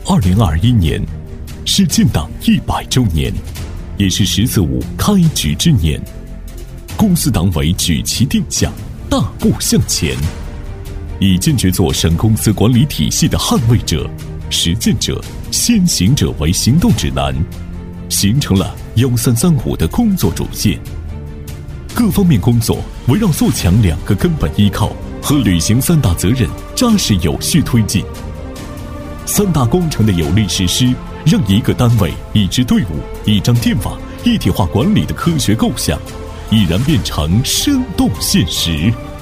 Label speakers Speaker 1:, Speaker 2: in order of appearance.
Speaker 1: 2021年是建党100周年，也是十四五开局之年。公司党委举旗定向，大步向前，以坚决做省公司管理体系的捍卫者、实践者、先行者为行动指南，形成了1335的工作主线。各方面工作围绕做强2个根本依靠和履行3大责任扎实有序推进。3大工程的有力实施，让一个单位、一支队伍、一张电网一体化管理的科学构想，已然变成生动现实。